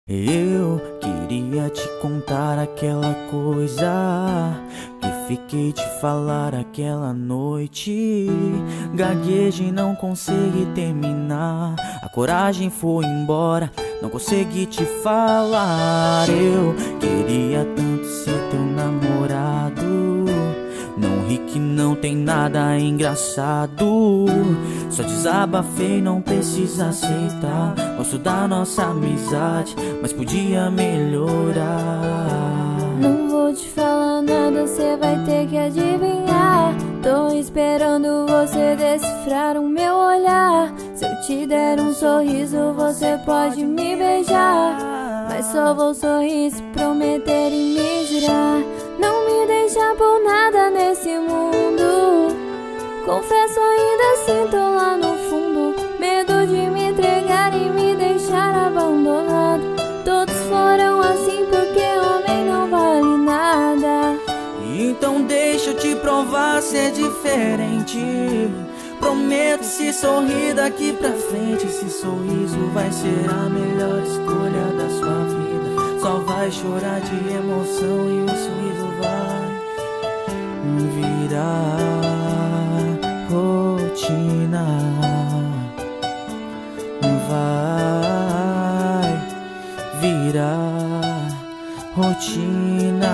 Eu queria te contar aquela coisa que fiquei de falar aquela noite. Gaguejei, não consegui terminar. A coragem foi embora, não consegui te falar. Eu queria tanto ser teu namorado. Não ri que não tem nada engraçado. Só desabafei, não precisa aceitar. Gosto da nossa amizade, mas podia melhorar. Não vou te falar nada, cê vai ter que adivinhar. Tô esperando você decifrar o meu olhar. Se eu te der um sorriso, você pode me beijar, mas só vou sorrir se prometer e me jurar. Não me deixa por nada nesse mundo. Confesso, ainda sinto lá no fundo medo de me entregar e me deixar abandonado. Todos foram assim porque homem não vale nada. Então deixa eu te provar ser diferente. Prometo, se sorrir daqui pra frente, esse sorriso vai ser a melhor escolha da sua vida. Só vai chorar de emoção e o sorriso vai virar rotina. Vai virar rotina.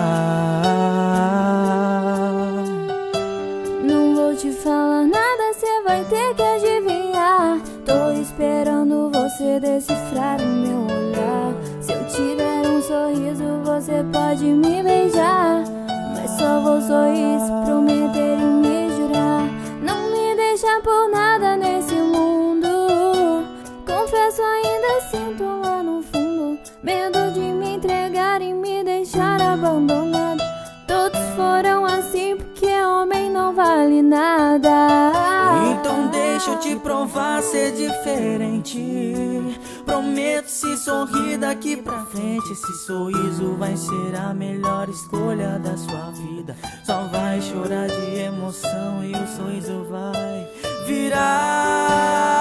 Não vou te falar nada, cê vai ter que adivinhar. Tô esperando você decifrar o meu olhar. Se eu te der um sorriso, você pode me beijar, mas só vou sorrir se prometer e me jurar. Não me deixa por nada nesse mundo. Confesso, ainda sinto lá no fundo medo de me entregar e me deixar abandonado. Todos foram assim porque homem não vale nada. Então deixa eu te provar ser diferente. Prometo, se sorrir daqui pra frente, esse sorriso vai ser a melhor escolha da sua vida. Só vai chorar de emoção e o sorriso vai virar